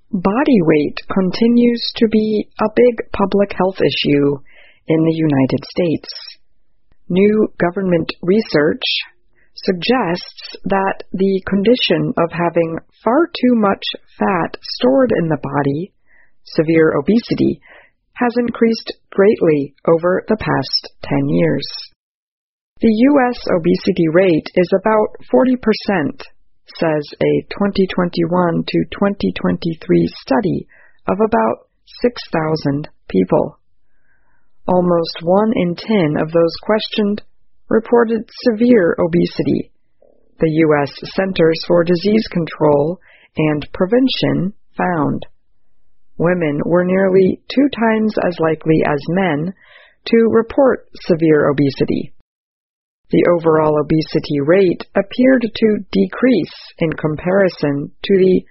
Body weight continues to be a big public health issue in the United States. New government research suggests that the condition of having far too much fat stored in the body, severe obesity, has increased greatly over the past 10 years. The U.S. obesity rate is about 40%, says a 2021 to 2023 study of about 6,000 people. Almost 1 in 10 of those questioned reported severe obesity. The U.S. Centers for Disease Control and Prevention found women were nearly 2 times as likely as men to report severe obesity. The overall obesity rate appeared to decrease in comparison to the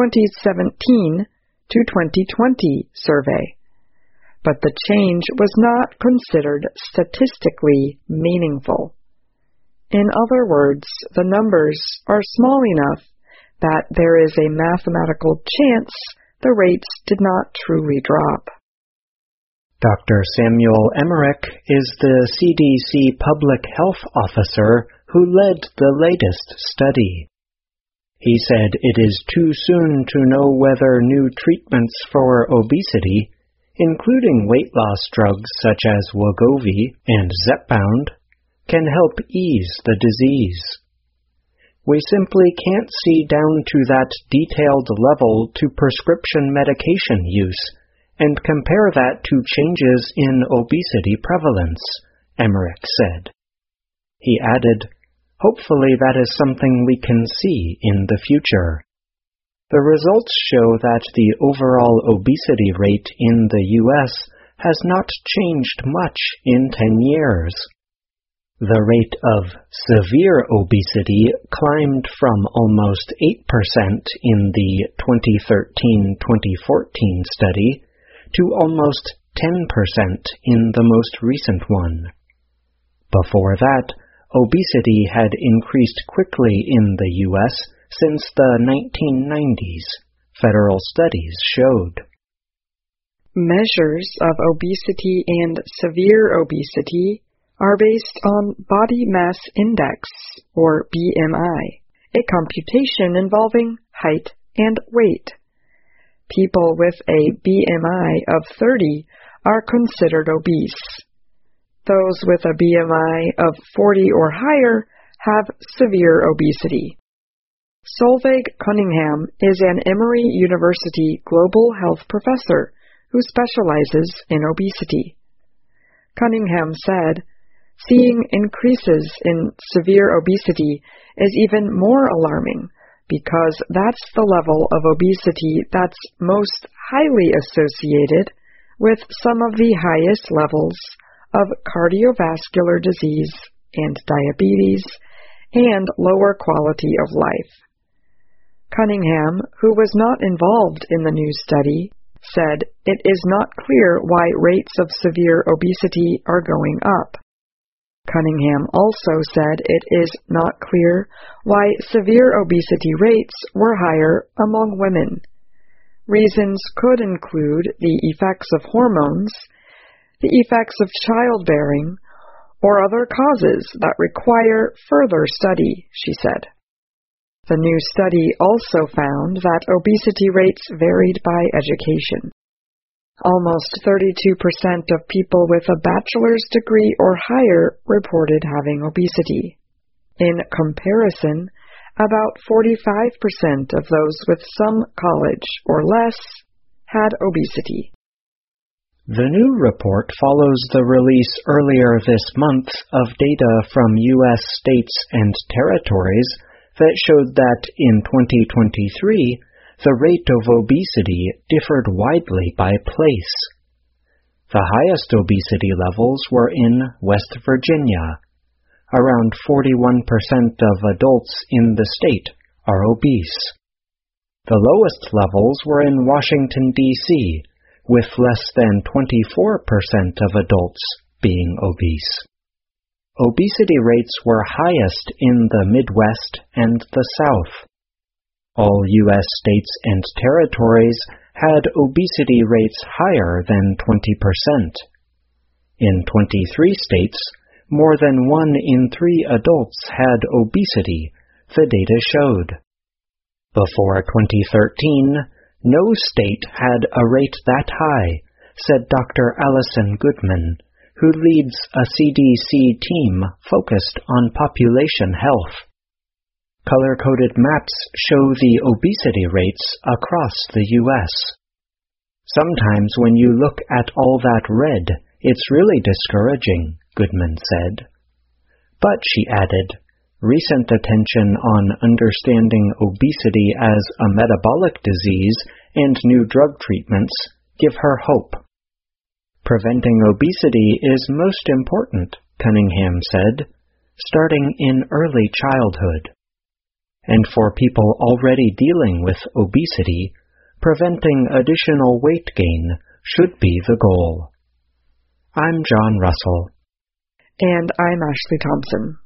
2017 to 2020 survey, but the change was not considered statistically meaningful. In other words, the numbers are small enough that there is a mathematical chance the rates did not truly drop. Dr. Samuel Emmerich is the CDC Public Health Officer who led the latest study. He said it is too soon to know whether new treatments for obesity, including weight loss drugs such as Wegovy and Zepbound, can help ease the disease. We simply can't see down to that detailed level to prescription medication use and compare that to changes in obesity prevalence, Emmerich said. He added, hopefully that is something we can see in the future. The results show that the overall obesity rate in the U.S. has not changed much in 10 years. The rate of severe obesity climbed from almost 8% in the 2013-2014 study to almost 10% in the most recent one. Before that, obesity had increased quickly in the U.S. since the 1990s, federal studies showed. Measures of obesity and severe obesity are based on body mass index, or BMI, a computation involving height and weight. People with a BMI of 30 are considered obese. Those with a BMI of 40 or higher have severe obesity. Solveig Cunningham is an Emory University global health professor who specializes in obesity. Cunningham said, "Seeing increases in severe obesity is even more alarming because that's the level of obesity that's most highly associated with some of the highest levels of cardiovascular disease and diabetes and lower quality of life." Cunningham, who was not involved in the new study, said it is not clear why rates of severe obesity are going up. Cunningham also said it is not clear why severe obesity rates were higher among women. Reasons could include the effects of hormones, the effects of childbearing, or other causes that require further study, she said. The new study also found that obesity rates varied by education. Almost 32% of people with a bachelor's degree or higher reported having obesity. In comparison, about 45% of those with some college or less had obesity. The new report follows the release earlier this month of data from U.S. states and territories that showed that in 2023, the rate of obesity differed widely by place. The highest obesity levels were in West Virginia. Around 41% of adults in the state are obese. The lowest levels were in Washington, D.C., with less than 24% of adults being obese. Obesity rates were highest in the Midwest and the South. All U.S. states and territories had obesity rates higher than 20%. In 23 states, more than 1 in 3 adults had obesity, the data showed. Before 2013, no state had a rate that high, said Dr. Allison Goodman, who leads a CDC team focused on population health. Color-coded maps show the obesity rates across the U.S. Sometimes when you look at all that red, it's really discouraging, Goodman said. But, she added, recent attention on understanding obesity as a metabolic disease and new drug treatments give her hope. Preventing obesity is most important, Cunningham said, starting in early childhood. And for people already dealing with obesity, preventing additional weight gain should be the goal. I'm John Russell. And I'm Ashley Thompson.